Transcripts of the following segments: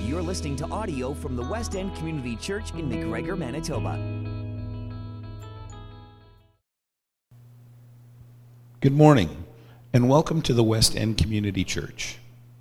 You're listening to audio from the West End Community Church in McGregor, Manitoba. Good morning, and welcome to the West End Community Church.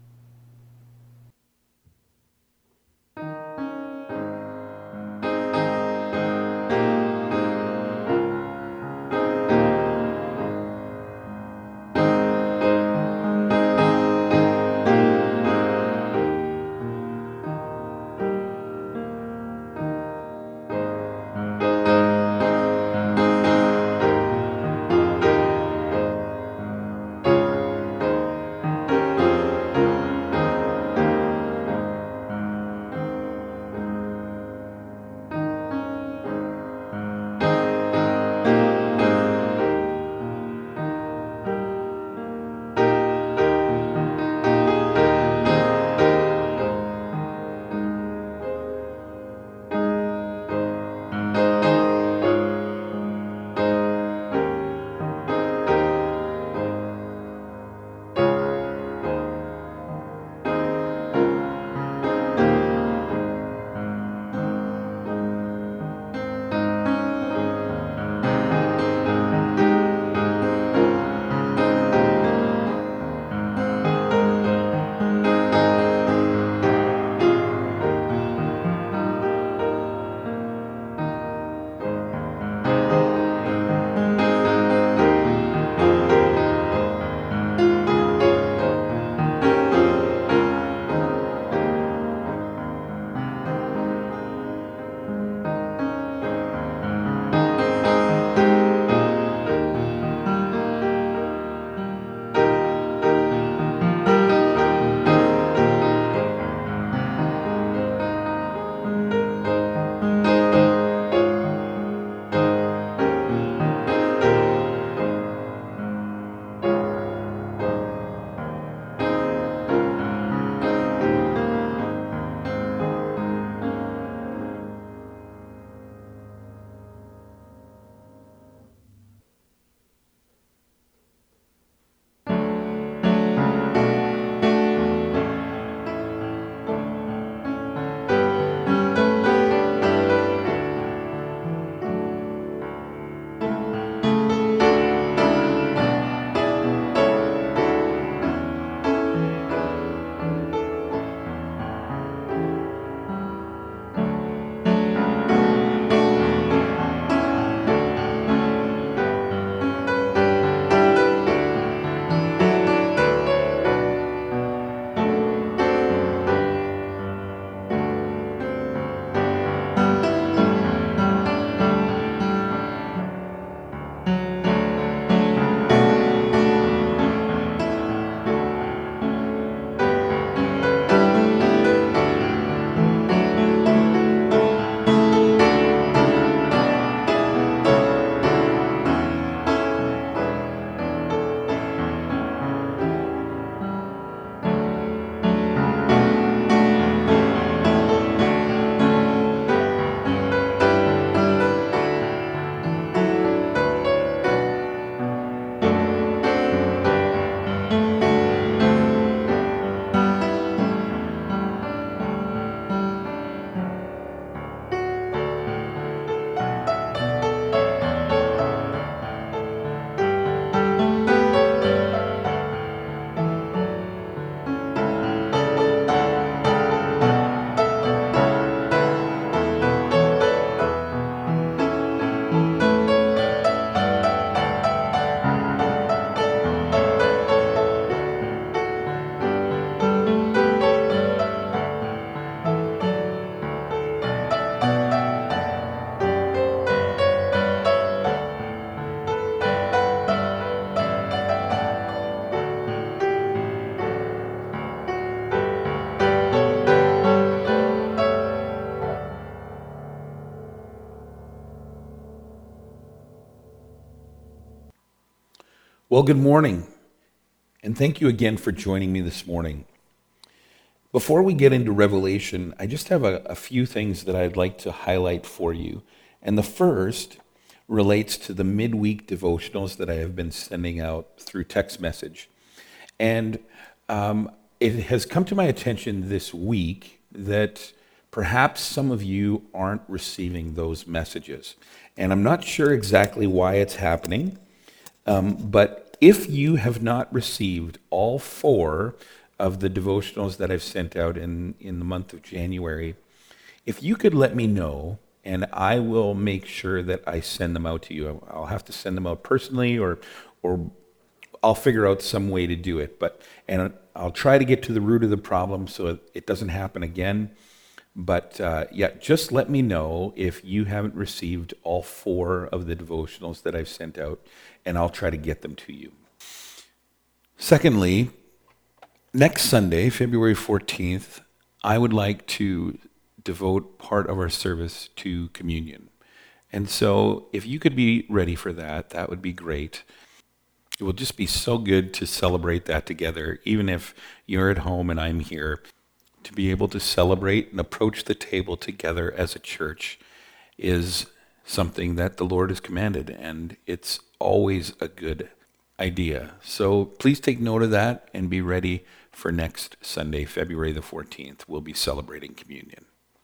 Well, good morning, and thank you again for joining me this morning. Before we get into Revelation, I just have a few things that I'd like to highlight for you. And the first relates to the midweek devotionals that I have been sending out through text message. And it has come to my attention this week that perhaps some of you aren't receiving those messages. And I'm not sure exactly why it's happening, but if you have not received all 4 of the devotionals that I've sent out in the month of January, if you could let me know, and I will make sure that I send them out to you. I'll have to send them out personally, or I'll figure out some way to do it. And I'll try to get to the root of the problem so it doesn't happen again. But just let me know if you haven't received all 4 of the devotionals that I've sent out, and I'll try to get them to you. Secondly, next Sunday, February 14th, I would like to devote part of our service to communion. And so if you could be ready for that, that would be great. It will just be so good to celebrate that together, even if you're at home and I'm here. To be able to celebrate and approach the table together as a church is something that the Lord has commanded, and it's always a good idea. So please take note of that and be ready for next Sunday, February the 14th. We'll be celebrating communion.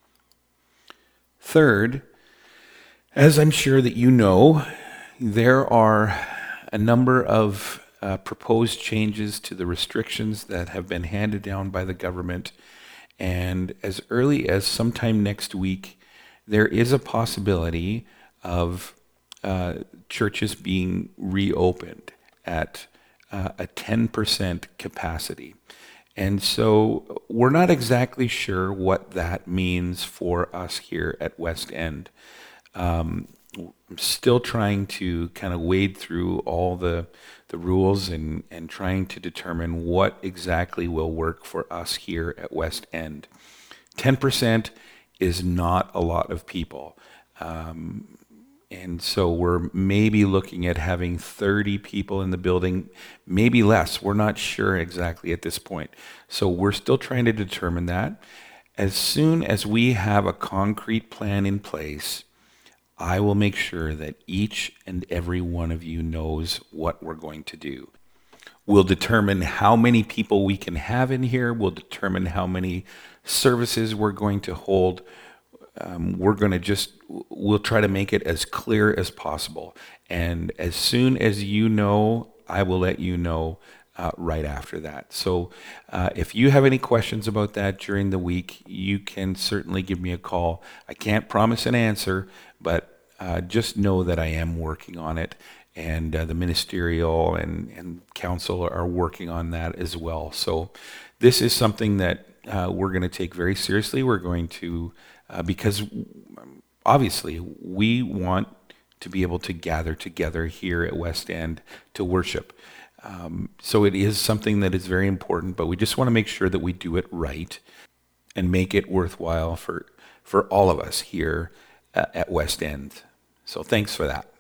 Third, as I'm sure that you know, there are a number of proposed changes to the restrictions that have been handed down by the government. And as early as sometime next week, there is a possibility of churches being reopened at a 10% capacity. And so we're not exactly sure what that means for us here at West End. I'm still trying to kind of wade through all the rules and trying to determine what exactly will work for us here at West End. 10% is not a lot of people. And so we're maybe looking at having 30 people in the building, maybe less. We're not sure exactly at this point. So we're still trying to determine that. As soon as we have a concrete plan in place, I will make sure that each and every one of you knows what we're going to do. We'll determine how many people we can have in here. We'll determine how many services we're going to hold. We'll try to make it as clear as possible. And as soon as you know, I will let you know right after that. So if you have any questions about that during the week, you can certainly give me a call. I can't promise an answer, but just know that I am working on it. And the ministerial and council are working on that as well. So this is something that we're going to take very seriously. We're going to because obviously we want to be able to gather together here at West End to worship. So it is something that is very important, but we just want to make sure that we do it right and make it worthwhile for all of us here at West End. So thanks for that.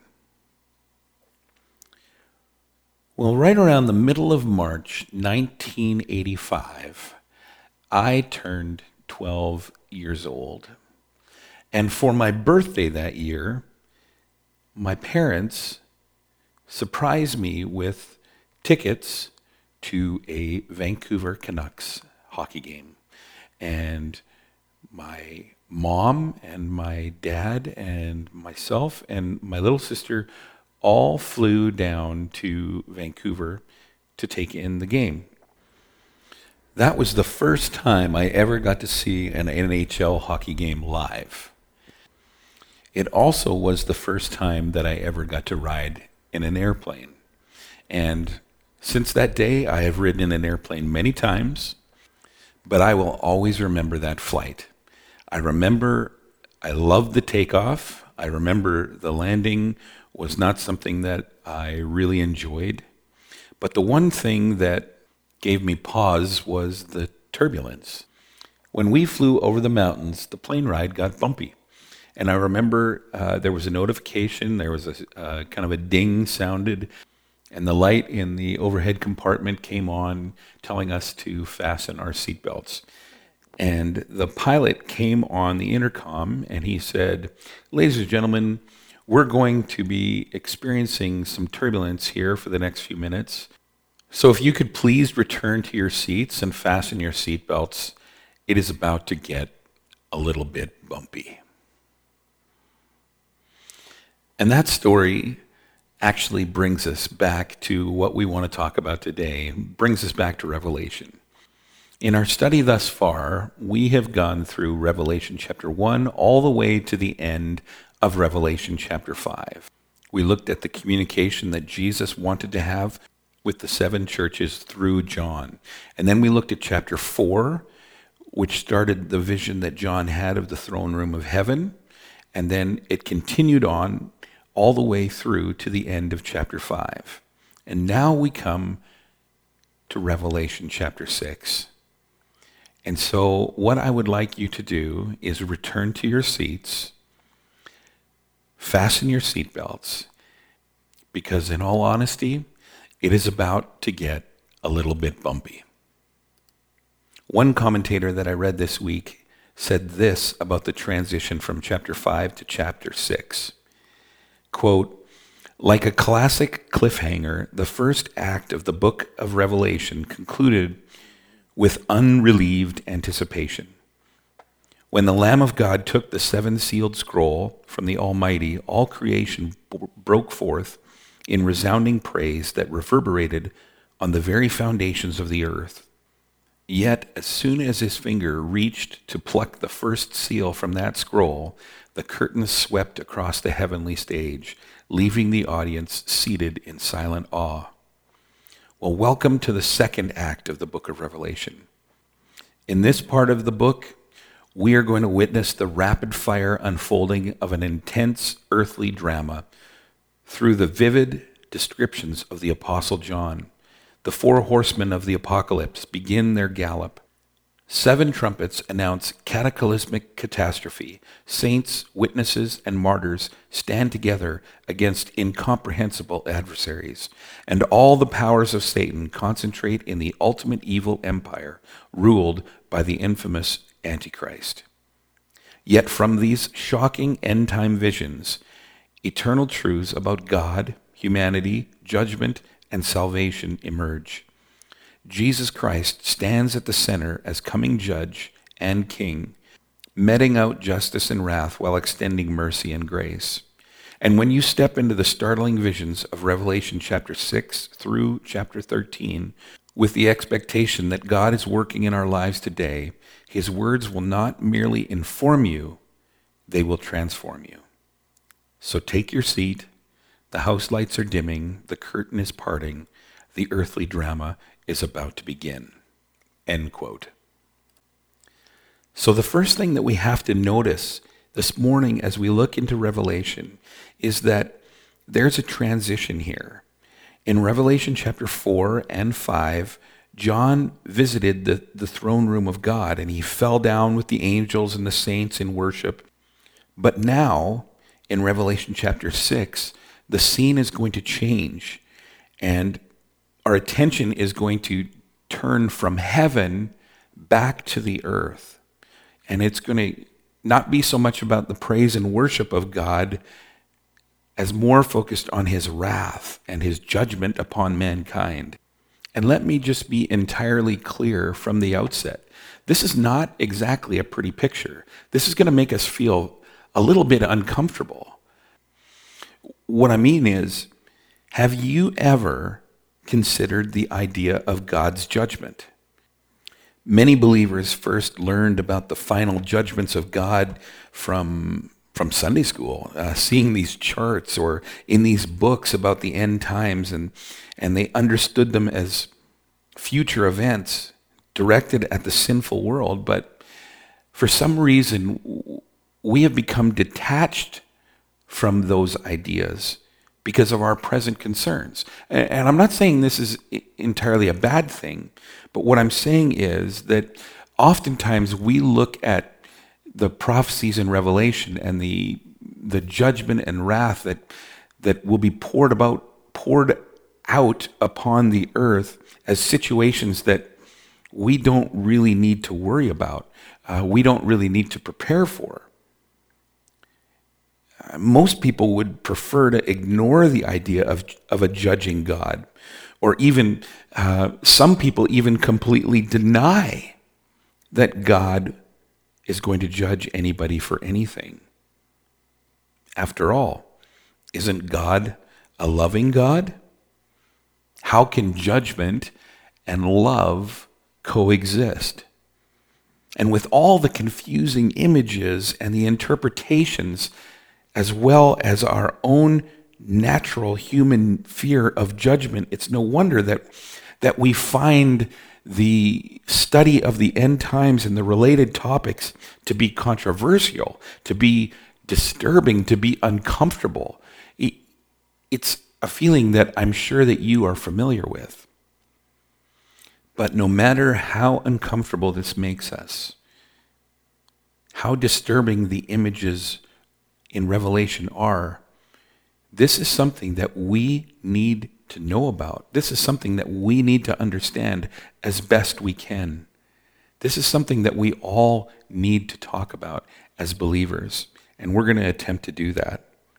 Well, right around the middle of March 1985, I turned 12 years old. And for my birthday that year, my parents surprised me with tickets to a Vancouver Canucks hockey game. And my mom and my dad and myself and my little sister all flew down to Vancouver to take in the game. That was the first time I ever got to see an NHL hockey game live. It also was the first time that I ever got to ride in an airplane. And since that day, I have ridden in an airplane many times, but I will always remember that flight. I loved the takeoff. I remember the landing was not something that I really enjoyed. But the one thing that gave me pause was the turbulence. When we flew over the mountains, the plane ride got bumpy. And I remember there was a notification, there was a kind of a ding sounded, and the light in the overhead compartment came on telling us to fasten our seatbelts. And the pilot came on the intercom and he said, "Ladies and gentlemen, we're going to be experiencing some turbulence here for the next few minutes. So if you could please return to your seats and fasten your seatbelts, it is about to get a little bit bumpy. And that story actually brings us back to what we want to talk about today, brings us back to Revelation. In our study thus far, we have gone through Revelation chapter 1 all the way to the end of Revelation chapter 5. We looked at the communication that Jesus wanted to have with the 7 churches through John. And then we looked at chapter 4, which started the vision that John had of the throne room of heaven. And then it continued on all the way through to the end of chapter 5. And now we come to Revelation chapter 6. And so what I would like you to do is return to your seats, fasten your seatbelts, because in all honesty, it is about to get a little bit bumpy. One commentator that I read this week said this about the transition from chapter 5 to chapter 6. Quote, "Like a classic cliffhanger, the first act of the book of Revelation concluded with unrelieved anticipation. When the Lamb of God took the 7-sealed scroll from the Almighty, all creation broke forth in resounding praise that reverberated on the very foundations of the earth. Yet, as soon as his finger reached to pluck the first seal from that scroll, the curtains swept across the heavenly stage, leaving the audience seated in silent awe. Well, welcome to the second act of the book of Revelation. In this part of the book, we are going to witness the rapid-fire unfolding of an intense earthly drama through the vivid descriptions of the Apostle John. The 4 horsemen of the apocalypse begin their gallop. 7 trumpets announce cataclysmic catastrophe. Saints, witnesses, and martyrs stand together against incomprehensible adversaries. And all the powers of Satan concentrate in the ultimate evil empire ruled by the infamous Antichrist. Yet from these shocking end-time visions, eternal truths about God, humanity, judgment, and salvation emerge. Jesus Christ stands at the center as coming judge and king, meting out justice and wrath while extending mercy and grace. And when you step into the startling visions of Revelation chapter 6 through chapter 13, with the expectation that God is working in our lives today, his words will not merely inform you, they will transform you. So take your seat. The house lights are dimming. The curtain is parting. The earthly drama is about to begin." End quote. So the first thing that we have to notice this morning as we look into Revelation is that there's a transition here. In Revelation chapter 4 and 5, John visited the throne room of God, and he fell down with the angels and the saints in worship. But now, in Revelation chapter 6, the scene is going to change, and our attention is going to turn from heaven back to the earth. And it's going to not be so much about the praise and worship of God as more focused on his wrath and his judgment upon mankind. And let me just be entirely clear from the outset. This is not exactly a pretty picture. This is going to make us feel a little bit uncomfortable. What I mean is, have you ever considered the idea of God's judgment? Many believers first learned about the final judgments of God from Sunday school, seeing these charts or in these books about the end times, and they understood them as future events directed at the sinful world. But for some reason, we have become detached from those ideas because of our present concerns. And I'm not saying this is entirely a bad thing, but what I'm saying is that oftentimes we look at the prophecies in Revelation and the judgment and wrath that will be poured out upon the earth as situations that we don't really need to worry about. We don't really need to prepare for. Most people would prefer to ignore the idea of a judging God, or even some people even completely deny that God is going to judge anybody for anything. After all, isn't God a loving God? How can judgment and love coexist? And with all the confusing images and the interpretations, as well as our own natural human fear of judgment, it's no wonder that we find the study of the end times and the related topics to be controversial, to be disturbing, to be uncomfortable. It's a feeling that I'm sure that you are familiar with. But no matter how uncomfortable this makes us, how disturbing the images in Revelation are, this is something that we need to know about. This is something that we need to understand as best we can. This is something that we all need to talk about as believers, and we're going to attempt to do that.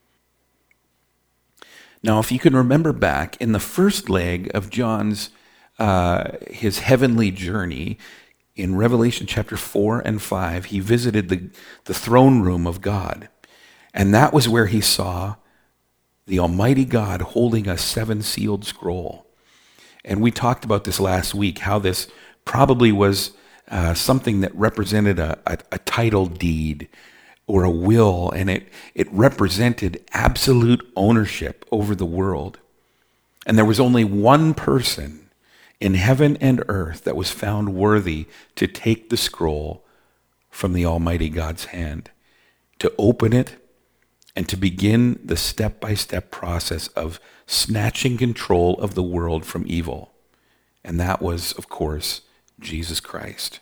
Now, if you can remember back in the first leg of John's his heavenly journey, in Revelation chapter 4 and 5, he visited the throne room of God. And that was where he saw the Almighty God holding a seven-sealed scroll. And we talked about this last week, how this probably was something that represented a title deed or a will, and it represented absolute ownership over the world. And there was only one person in heaven and earth that was found worthy to take the scroll from the Almighty God's hand, to open it, and to begin the step-by-step process of snatching control of the world from evil. And that was, of course, Jesus Christ.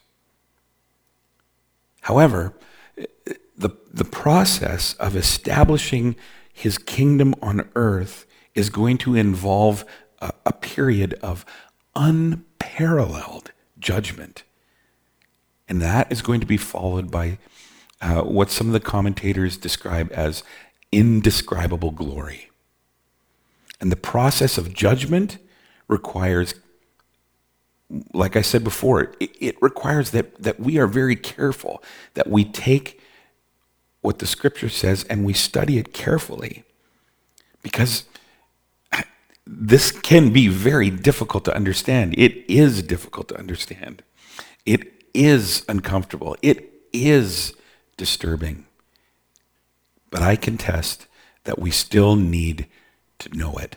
However, the process of establishing his kingdom on earth is going to involve a period of unparalleled judgment. And that is going to be followed by what some of the commentators describe as indescribable glory. And the process of judgment requires, like I said before, it requires that we are very careful, that we take what the scripture says and we study it carefully. Because this can be very difficult to understand. It is difficult to understand. It is uncomfortable. It is disturbing. But I contest that we still need to know it.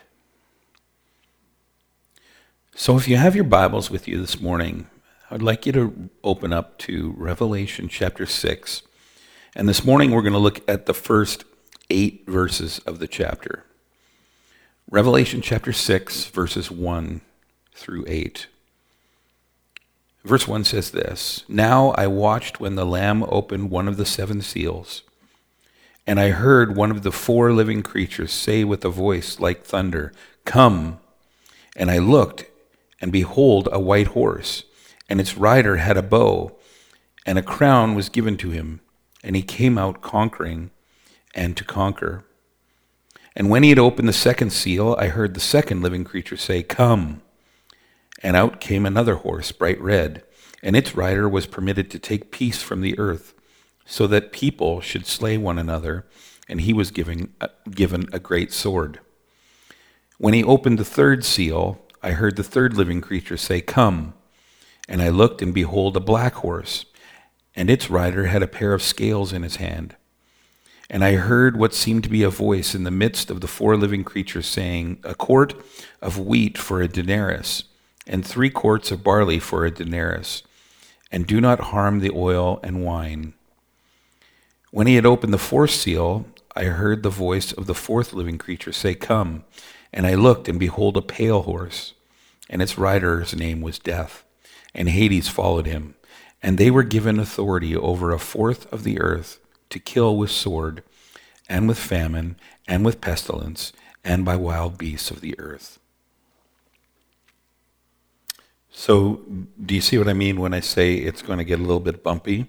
So if you have your Bibles with you this morning, I'd like you to open up to Revelation chapter 6. And this morning we're going to look at the first 8 verses of the chapter. Revelation chapter 6, verses 1 through 8. Verse 1 says this: "Now I watched when the Lamb opened one of the 7 seals, and I heard one of the 4 living creatures say with a voice like thunder, 'Come!' And I looked, and behold, a white horse, and its rider had a bow, and a crown was given to him, and he came out conquering and to conquer. And when he had opened the 2nd seal, I heard the 2nd living creature say, 'Come!' And out came another horse, bright red, and its rider was permitted to take peace from the earth, so that people should slay one another, and he was given a great sword. When he opened the 3rd seal, I heard the 3rd living creature say, 'Come!' And I looked, and behold, a black horse, and its rider had a pair of scales in his hand. And I heard what seemed to be a voice in the midst of the 4 living creatures saying, 'A quart of wheat for a denarius, and 3 quarts of barley for a denarius, and do not harm the oil and wine.' When he had opened the 4th seal, I heard the voice of the 4th living creature say, 'Come!' And I looked, and behold, a pale horse, and its rider's name was Death, and Hades followed him. And they were given authority over 1/4 of the earth to kill with sword, and with famine, and with pestilence, and by wild beasts of the earth." So, do you see what I mean when I say it's going to get a little bit bumpy?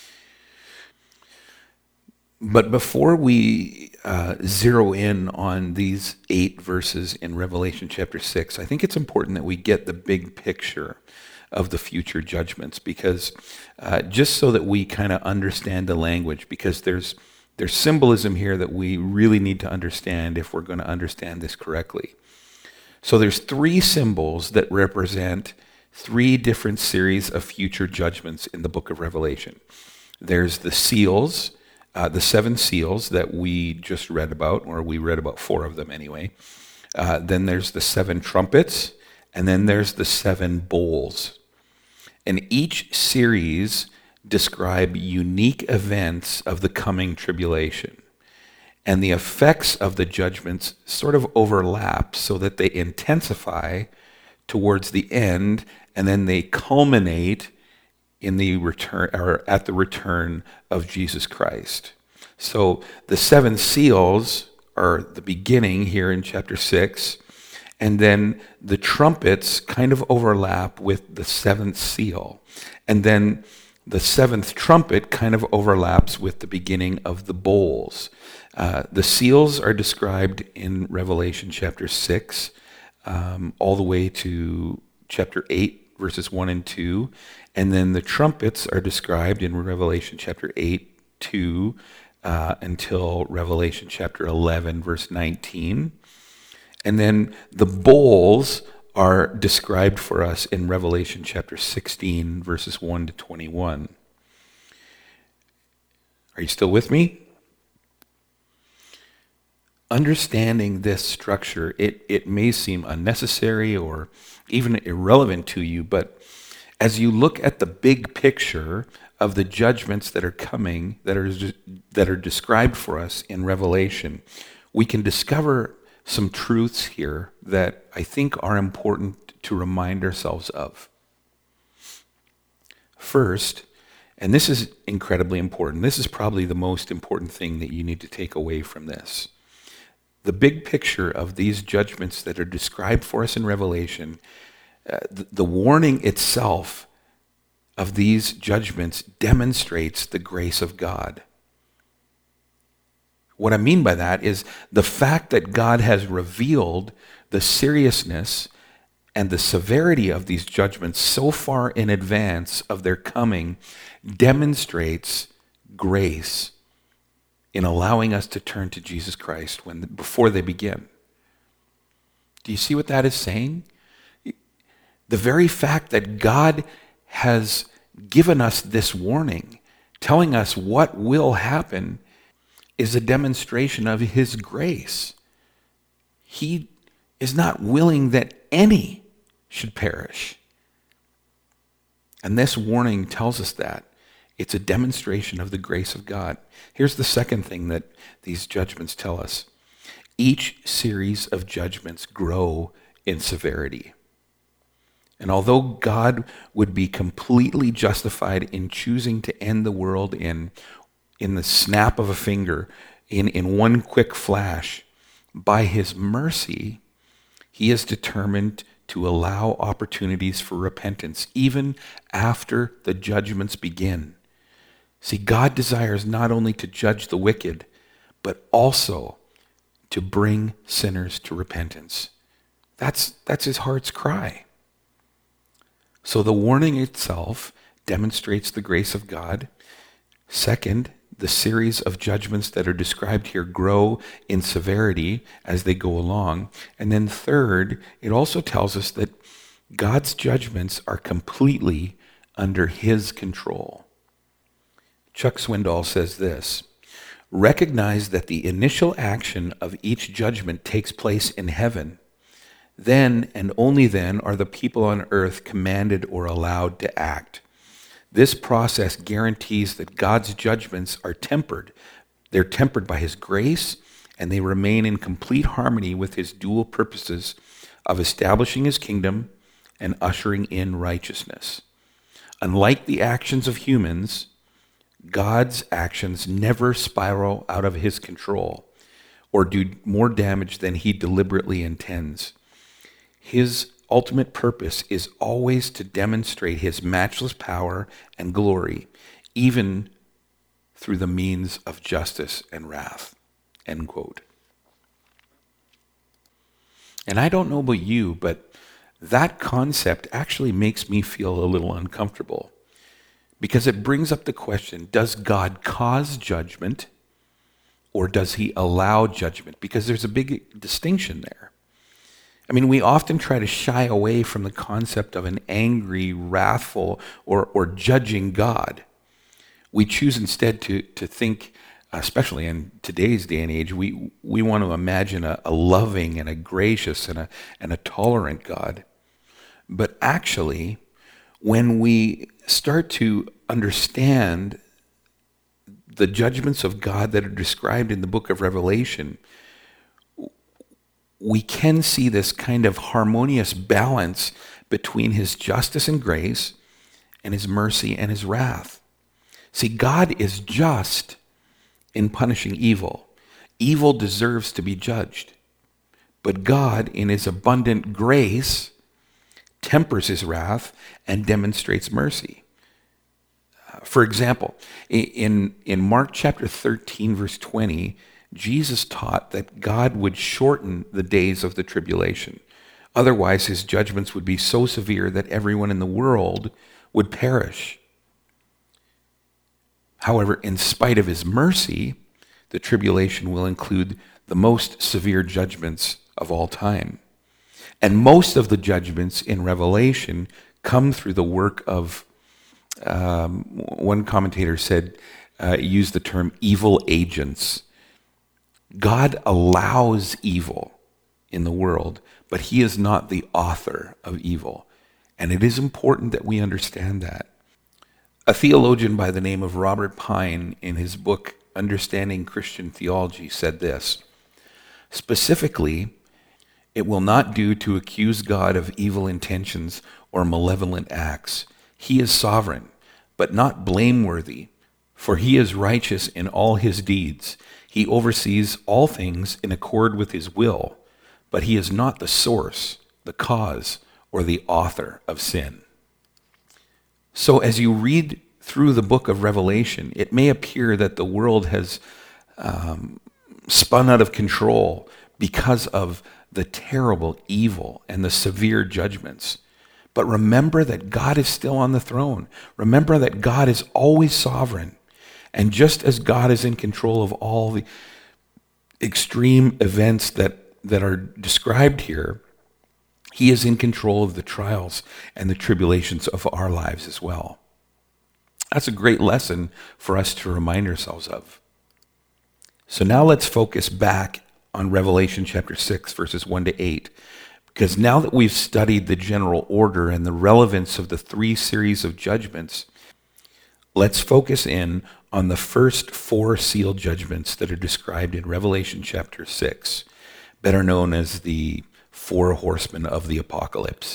But before we zero in on these 8 verses in Revelation chapter 6, I think it's important that we get the big picture of the future judgments, because just so that we kind of understand the language, because there's symbolism here that we really need to understand if we're going to understand this correctly. So there's three symbols that represent three different series of future judgments in the book of Revelation. There's the seals, the seven seals that we just read about, or we read about four of them anyway. Then there's the seven trumpets, and then there's the seven bowls. And each series describe unique events of the coming tribulation. And the effects of the judgments sort of overlap so that they intensify towards the end, and then they culminate in the return, or at the return of Jesus Christ. So the seven seals are the beginning here in chapter 6, and then the trumpets kind of overlap with the seventh seal. And then the seventh trumpet kind of overlaps with the beginning of the bowls. The seals are described in Revelation chapter 6, all the way to chapter 8, verses 1 and 2. And then the trumpets are described in Revelation chapter 8, 2, until Revelation chapter 11, verse 19. And then the bowls are described for us in Revelation chapter 16, verses 1 to 21. Are you still with me? Understanding this structure, it may seem unnecessary or even irrelevant to you, but as you look at the big picture of the judgments that are coming, that are described for us in Revelation, we can discover some truths here that I think are important to remind ourselves of. First, and this is incredibly important, this is probably the most important thing that you need to take away from this. The big picture of these judgments that are described for us in Revelation, the warning itself of these judgments demonstrates the grace of God. What I mean by that is the fact that God has revealed the seriousness and the severity of these judgments so far in advance of their coming demonstrates grace in allowing us to turn to Jesus Christ before they begin. Do you see what that is saying? The very fact that God has given us this warning, telling us what will happen, is a demonstration of his grace. He is not willing that any should perish. And this warning tells us that. It's a demonstration of the grace of God. Here's the second thing that these judgments tell us. Each series of judgments grow in severity. And although God would be completely justified in choosing to end the world in the snap of a finger, in one quick flash, by his mercy, he is determined to allow opportunities for repentance, even after the judgments begin. See, God desires not only to judge the wicked, but also to bring sinners to repentance. That's his heart's cry. So the warning itself demonstrates the grace of God. Second, the series of judgments that are described here grow in severity as they go along. And then third, it also tells us that God's judgments are completely under his control. Chuck Swindoll says this: recognize that the initial action of each judgment takes place in heaven. Then and only then are the people on earth commanded or allowed to act. This process guarantees that God's judgments are tempered. They're tempered by his grace, and they remain in complete harmony with his dual purposes of establishing his kingdom and ushering in righteousness. Unlike the actions of humans, God's actions never spiral out of his control or do more damage than he deliberately intends. His ultimate purpose is always to demonstrate his matchless power and glory, even through the means of justice and wrath. End quote. And I don't know about you, but that concept actually makes me feel a little uncomfortable because it brings up the question, does God cause judgment or does he allow judgment? Because there's a big distinction there. I mean, we often try to shy away from the concept of an angry, wrathful, or judging God. We choose instead to think, especially in today's day and age, we want to imagine a loving and a gracious and a tolerant God. But actually, when we start to understand the judgments of God that are described in the book of Revelation, we can see this kind of harmonious balance between his justice and grace and his mercy and his wrath. See, God is just in punishing evil. Evil deserves to be judged. But God, in his abundant grace, tempers his wrath and demonstrates mercy. For example, in Mark chapter 13, verse 20, Jesus taught that God would shorten the days of the tribulation. Otherwise, his judgments would be so severe that everyone in the world would perish. However, in spite of his mercy, the tribulation will include the most severe judgments of all time. And most of the judgments in Revelation come through the work of, one commentator said, used the term evil agents. God allows evil in the world, but he is not the author of evil. And it is important that we understand that. A theologian by the name of Robert Pine, in his book Understanding Christian Theology, said this: specifically, it will not do to accuse God of evil intentions or malevolent acts. He is sovereign, but not blameworthy, for he is righteous in all his deeds. He oversees all things in accord with his will, but he is not the source, the cause, or the author of sin. So as you read through the book of Revelation, it may appear that the world has spun out of control because of the terrible evil and the severe judgments. But remember that God is still on the throne. Remember that God is always sovereign. And just as God is in control of all the extreme events that are described here, he is in control of the trials and the tribulations of our lives as well. That's a great lesson for us to remind ourselves of. So now let's focus back on Revelation chapter 6, verses 1 to 8. Because now that we've studied the general order and the relevance of the three series of judgments, let's focus in on the first four seal judgments that are described in Revelation chapter 6, better known as the four horsemen of the apocalypse.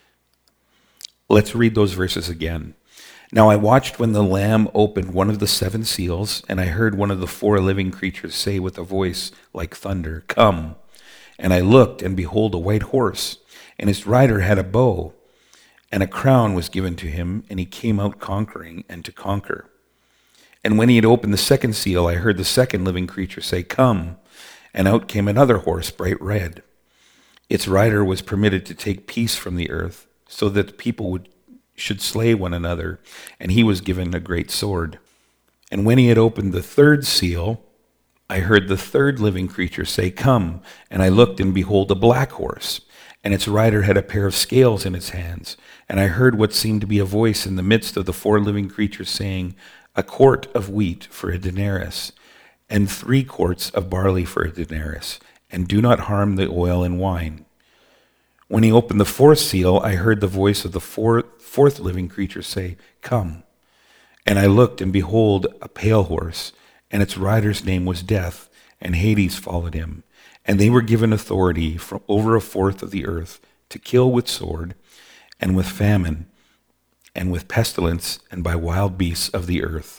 Let's read those verses again. Now I watched when the Lamb opened one of the seven seals, and I heard one of the four living creatures say with a voice like thunder, "Come." And I looked, and behold, a white horse, and his rider had a bow, and a crown was given to him, and he came out conquering and to conquer. And when he had opened the second seal, I heard the second living creature say, "Come." And out came another horse, bright red. Its rider was permitted to take peace from the earth, so that people should slay one another, and he was given a great sword. And when he had opened the third seal, I heard the third living creature say, "Come." And I looked, and behold, a black horse, and its rider had a pair of scales in its hands. And I heard what seemed to be a voice in the midst of the four living creatures saying, "A quart of wheat for a denarius, and 3 quarts of barley for a denarius, and do not harm the oil and wine." When he opened the fourth seal, I heard the voice of the fourth living creature say, "Come." And I looked, and behold, a pale horse, and its rider's name was Death, and Hades followed him. And they were given authority over a fourth of the earth to kill with sword, and with famine, and with pestilence, and by wild beasts of the earth.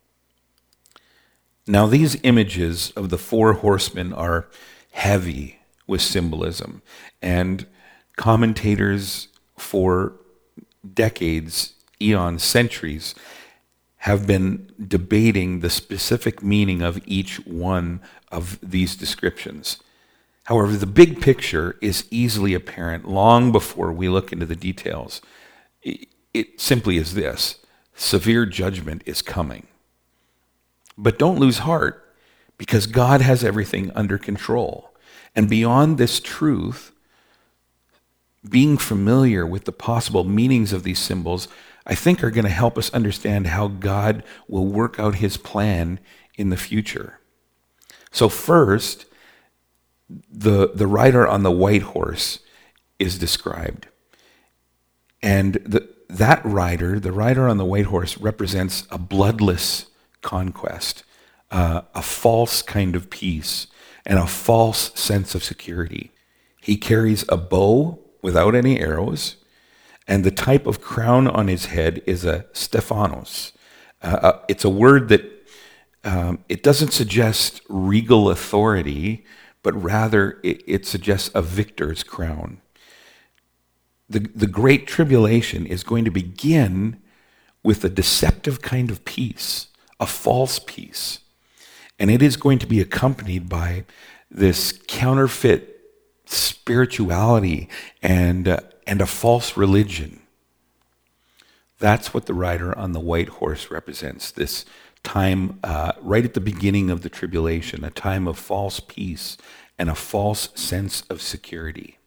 Now these images of the four horsemen are heavy with symbolism, and commentators for decades, eons, centuries, have been debating the specific meaning of each one of these descriptions. However, the big picture is easily apparent long before we look into the details. It simply is this: severe judgment is coming. But don't lose heart, because God has everything under control. And beyond this truth, being familiar with the possible meanings of these symbols, I think, are going to help us understand how God will work out his plan in the future. So first, the rider on the white horse is described. And that rider, the rider on the white horse, represents a bloodless conquest, a false kind of peace, and a false sense of security. He carries a bow without any arrows, and the type of crown on his head is a Stephanos. It's a word that it doesn't suggest regal authority, but rather it suggests a victor's crown. The Great Tribulation is going to begin with a deceptive kind of peace, a false peace. And it is going to be accompanied by this counterfeit spirituality and a false religion. That's what the rider on the white horse represents, this time right at the beginning of the tribulation, a time of false peace and a false sense of security.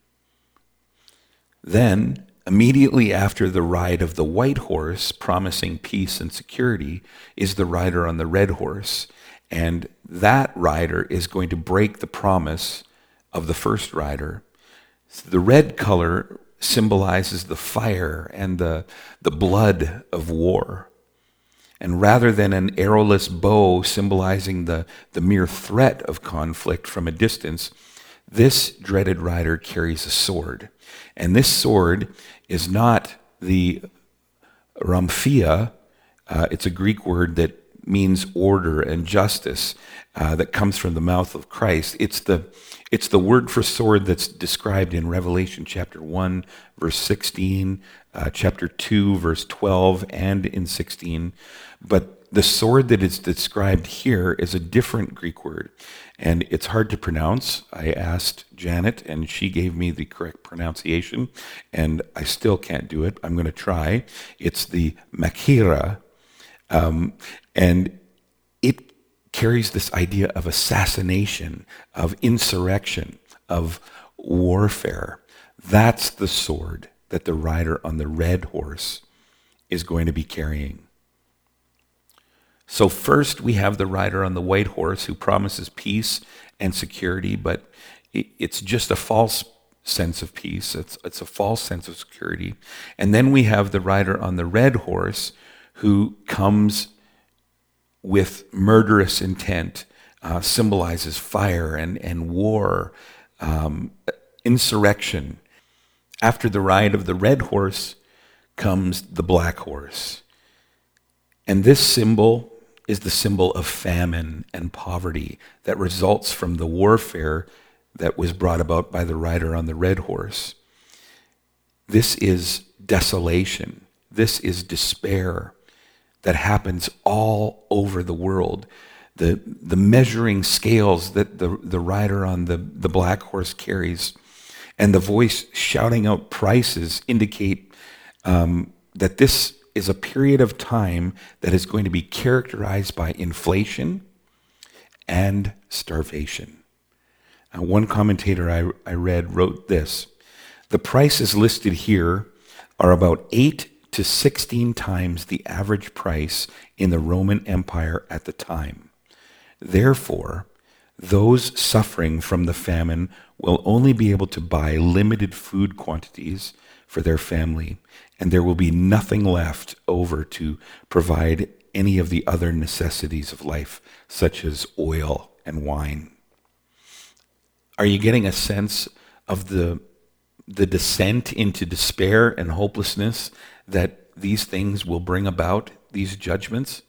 Then, immediately after the ride of the white horse, promising peace and security, is the rider on the red horse. And that rider is going to break the promise of the first rider. The red color symbolizes the fire and the blood of war. And rather than an arrowless bow symbolizing the mere threat of conflict from a distance, this dreaded rider carries a sword. And this sword is not the rhamphia. It's a Greek word that means order and justice, that comes from the mouth of Christ. It's the word for sword that's described in Revelation chapter 1, verse 16, chapter 2, verse 12, and in 16. But the sword that is described here is a different Greek word, and it's hard to pronounce. I asked Janet, and she gave me the correct pronunciation, and I still can't do it. I'm going to try. It's the Machaira, and it carries this idea of assassination, of insurrection, of warfare. That's the sword that the rider on the red horse is going to be carrying. So first we have the rider on the white horse who promises peace and security, but it's just a false sense of peace. It's a false sense of security. And then we have the rider on the red horse who comes with murderous intent, symbolizes fire and war, insurrection. After the ride of the red horse comes the black horse. And this symbol is the symbol of famine and poverty that results from the warfare that was brought about by the rider on the red horse. This is desolation. This is despair that happens all over the world. The measuring scales that the rider on the black horse carries and the voice shouting out prices indicate that this is a period of time that is going to be characterized by inflation and starvation. One commentator I read wrote this: the prices listed here are about 8 to 16 times the average price in the Roman Empire at the time. Therefore, those suffering from the famine will only be able to buy limited food quantities for their family, and there will be nothing left over to provide any of the other necessities of life, such as oil and wine. Are you getting a sense of the descent into despair and hopelessness that these things will bring about, these judgments?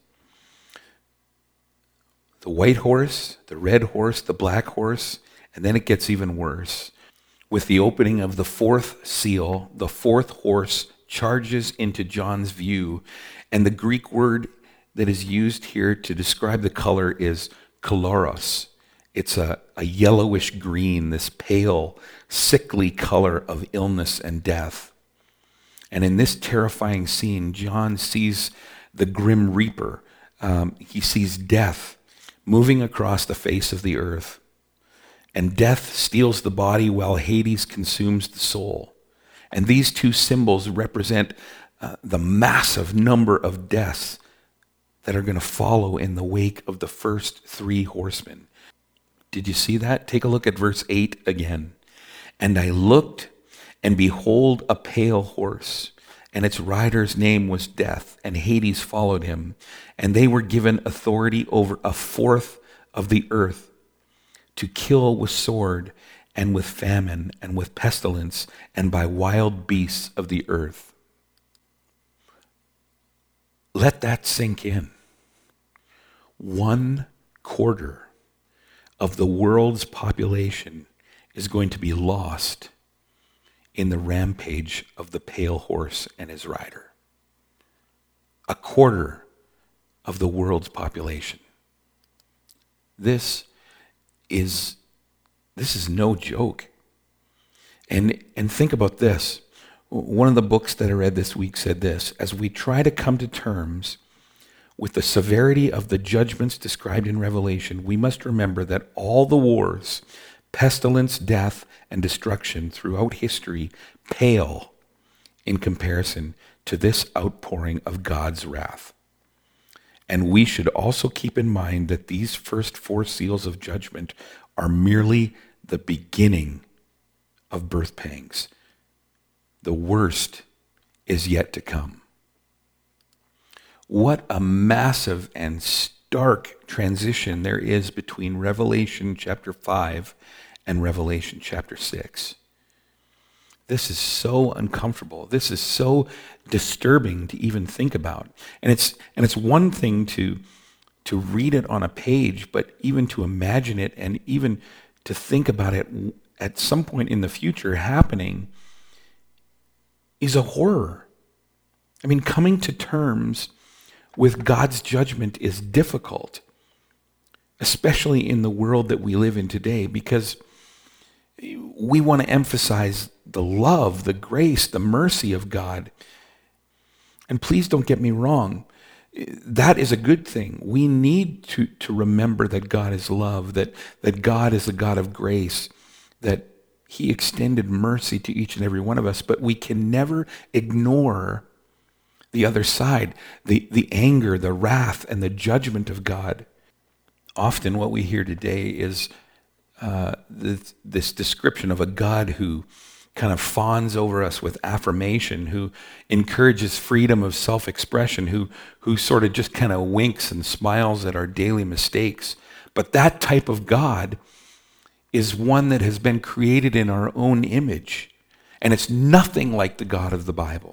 The white horse, the red horse, the black horse, and then it gets even worse. With the opening of the fourth seal, the fourth horse charges into John's view, and the Greek word that is used here to describe the color is koloros, It's a yellowish green, this pale, sickly color of illness and death. And in this terrifying scene, John sees the grim reaper. He sees death moving across the face of the earth. And death steals the body while Hades consumes the soul. And these two symbols represent the massive number of deaths that are going to follow in the wake of the first three horsemen. Did you see that? Take a look at verse 8 again. And I looked, and behold, a pale horse, and its rider's name was Death, and Hades followed him. And they were given authority over a fourth of the earth, to kill with sword, and with famine, and with pestilence, and by wild beasts of the earth. Let that sink in. 1/4 of the world's population is going to be lost in the rampage of the pale horse and his rider. 1/4 of the world's population. This is no joke. And think about this. One of the books that I read this week said this: as we try to come to terms with the severity of the judgments described in Revelation, we must remember that all the wars, pestilence, death, and destruction throughout history pale in comparison to this outpouring of God's wrath. And we should also keep in mind that these first 4 seals of judgment are merely the beginning of birth pangs. The worst is yet to come. What a massive and stark transition there is between Revelation chapter 5 and Revelation chapter 6. This is so uncomfortable. This is so disturbing to even think about. And it's one thing to read it on a page, but even to imagine it and even to think about it at some point in the future happening is a horror. I mean, coming to terms with God's judgment is difficult, especially in the world that we live in today, because we want to emphasize the love, the grace, the mercy of God. And please don't get me wrong. That is a good thing. We need to remember that God is love, that God is a God of grace, that he extended mercy to each and every one of us, but we can never ignore the other side, the anger, the wrath, and the judgment of God. Often what we hear today is this description of a God who kind of fawns over us with affirmation, who encourages freedom of self-expression, who sort of just kind of winks and smiles at our daily mistakes. But that type of God is one that has been created in our own image, and it's nothing like the God of the Bible.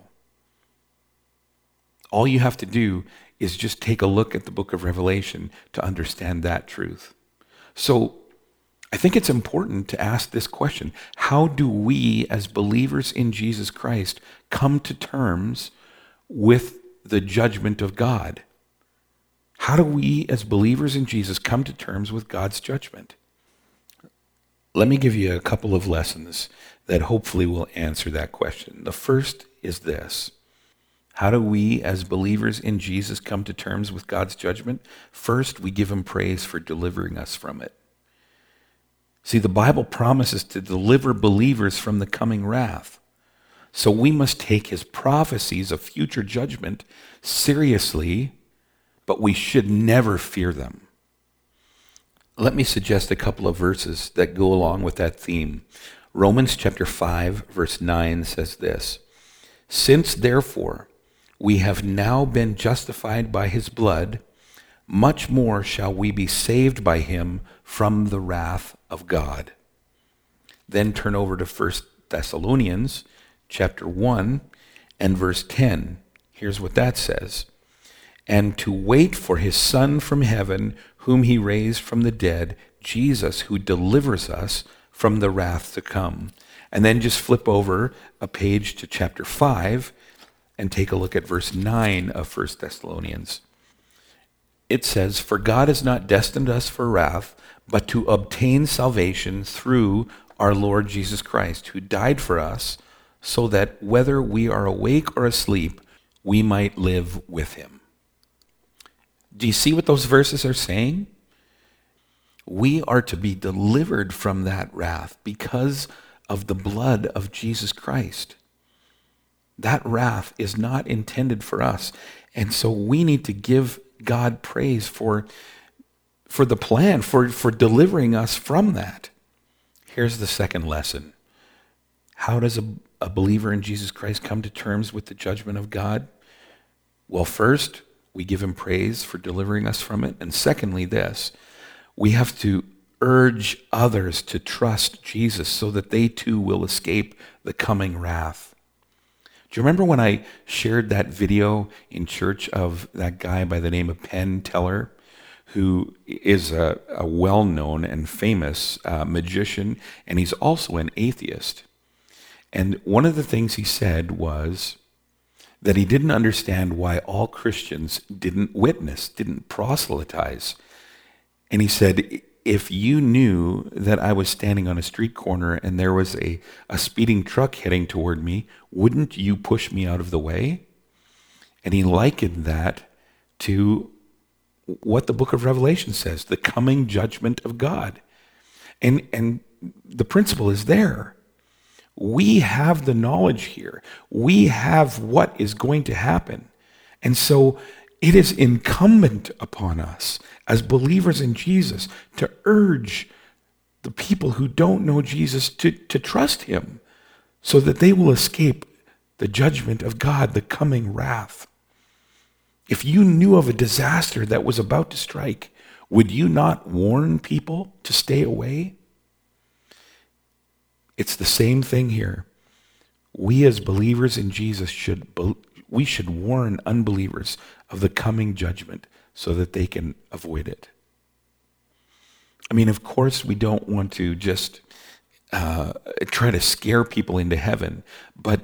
All you have to do is just take a look at the book of Revelation to understand that truth. So I think it's important to ask this question: how do we as believers in Jesus Christ come to terms with the judgment of God? How do we as believers in Jesus come to terms with God's judgment? Let me give you a couple of lessons that hopefully will answer that question. The first is this: how do we as believers in Jesus come to terms with God's judgment? First, we give him praise for delivering us from it. See, the Bible promises to deliver believers from the coming wrath. So we must take his prophecies of future judgment seriously, but we should never fear them. Let me suggest a couple of verses that go along with that theme. Romans chapter 5, verse 9 says this: since therefore we have now been justified by his blood, much more shall we be saved by him from the wrath of God. Then turn over to 1 Thessalonians chapter 1 and verse 10. Here's what that says: and to wait for his Son from heaven, whom he raised from the dead, Jesus, who delivers us from the wrath to come. And then just flip over a page to chapter 5 and take a look at verse 9 of 1 Thessalonians. it says, "For God has not destined us for wrath, but to obtain salvation through our Lord Jesus Christ, who died for us, so that whether we are awake or asleep, we might live with him." Do you see what those verses are saying? We are to be delivered from that wrath because of the blood of Jesus Christ. That wrath is not intended for us. And so we need to give God praise for the plan, for delivering us from that. Here's the second lesson. How does a believer in Jesus Christ come to terms with the judgment of God? Well, first, we give him praise for delivering us from it. And secondly, this, we have to urge others to trust Jesus so that they too will escape the coming wrath. Do you remember when I shared that video in church of that guy by the name of Penn Teller, who is a well-known and famous magician, and he's also an atheist? And one of the things he said was that he didn't understand why all Christians didn't witness, didn't proselytize. And he said, if you knew that I was standing on a street corner and there was a speeding truck heading toward me, wouldn't you push me out of the way? And he likened that to what the book of Revelation says, the coming judgment of God. And the principle is there. We have the knowledge here. We have what is going to happen. And so it is incumbent upon us as believers in Jesus to urge the people who don't know Jesus to trust him so that they will escape the judgment of God, the coming wrath. If you knew of a disaster that was about to strike, would you not warn people to stay away? It's the same thing here. We as believers in Jesus should warn unbelievers of the coming judgment so that they can avoid it. I mean, of course, we don't want to just try to scare people into heaven, but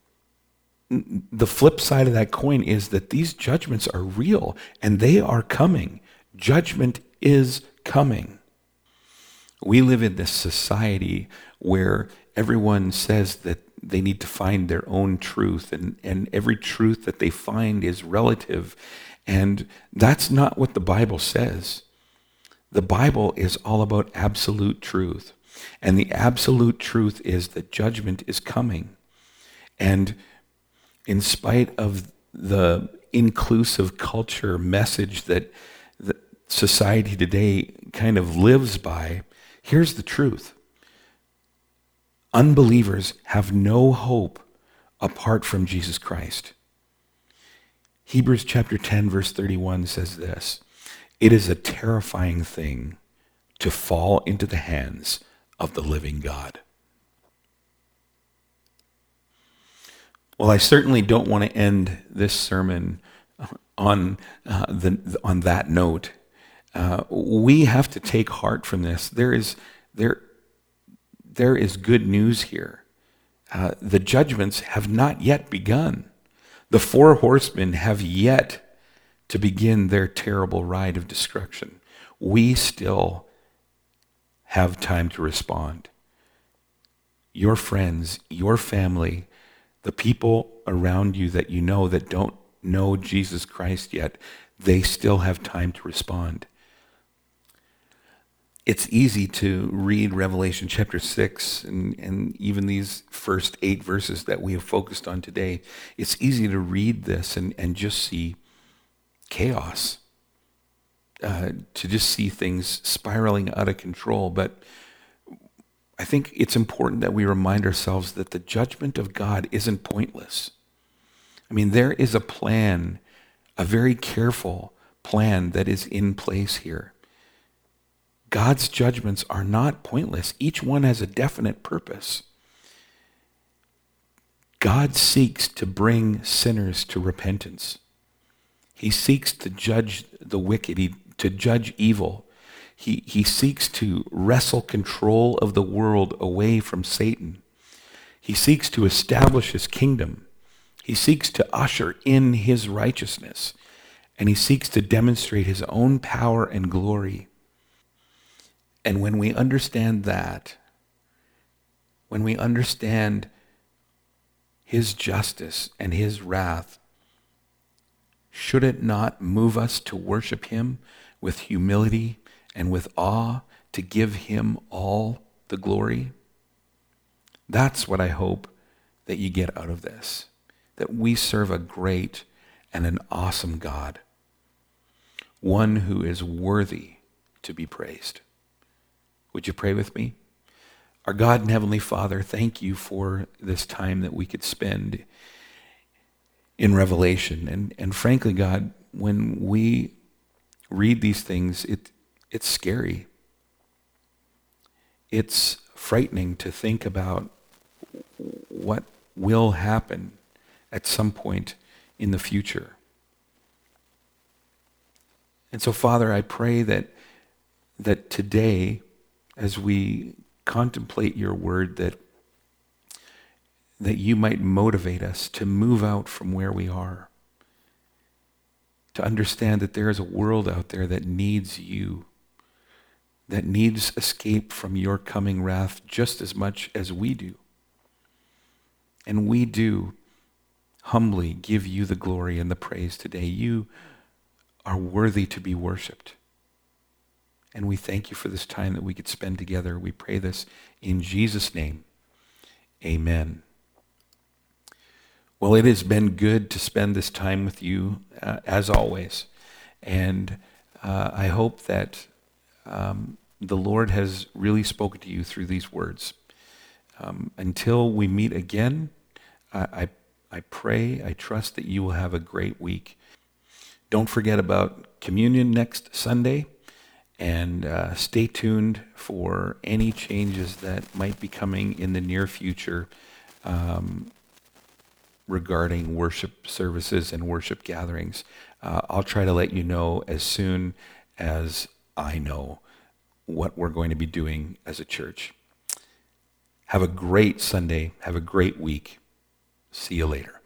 the flip side of that coin is that these judgments are real and they are coming. Judgment is coming. We live in this society where everyone says that they need to find their own truth, and every truth that they find is relative. And that's not what the Bible says. The Bible is all about absolute truth. And the absolute truth is that judgment is coming. And in spite of the inclusive culture message that society today kind of lives by, here's the truth. Unbelievers have no hope apart from Jesus Christ. Hebrews chapter 10, verse 31 says this, "It is a terrifying thing to fall into the hands of the living God." Well, I certainly don't want to end this sermon on that note. We have to take heart from this. There is good news here. The judgments have not yet begun. The four horsemen have yet to begin their terrible ride of destruction. We still have time to respond. Your friends, your family, the people around you that you know that don't know Jesus Christ yet, they still have time to respond. It's easy to read Revelation chapter 6 and even these first 8 verses that we have focused on today. It's easy to read this and just see chaos, to just see things spiraling out of control. But I think it's important that we remind ourselves that the judgment of God isn't pointless. I mean, there is a plan, a very careful plan that is in place here. God's judgments are not pointless. Each one has a definite purpose. God seeks to bring sinners to repentance. He seeks to judge the wicked, to judge evil. He seeks to wrestle control of the world away from Satan. He seeks to establish his kingdom. He seeks to usher in his righteousness. And he seeks to demonstrate his own power and glory. And when we understand that, when we understand his justice and his wrath, should it not move us to worship him with humility and with awe, to give him all the glory? That's what I hope that you get out of this, that we serve a great and an awesome God, one who is worthy to be praised. Would you pray with me? Our God and Heavenly Father, thank you for this time that we could spend in Revelation. And frankly, God, when we read these things, it's scary. It's frightening to think about what will happen at some point in the future. And so, Father, I pray that today, as we contemplate your word, that you might motivate us to move out from where we are, to understand that there is a world out there that needs you, that needs escape from your coming wrath just as much as we do. And we do humbly give you the glory and the praise today. You are worthy to be worshiped. And we thank you for this time that we could spend together. We pray this in Jesus' name. Amen. Well, it has been good to spend this time with you, as always. And I hope that the Lord has really spoken to you through these words. Until we meet again, I pray, I trust that you will have a great week. Don't forget about communion next Sunday, and stay tuned for any changes that might be coming in the near future regarding worship services and worship gatherings. I'll try to let you know as soon as I know what we're going to be doing as a church. Have a great Sunday. Have a great week. See you later.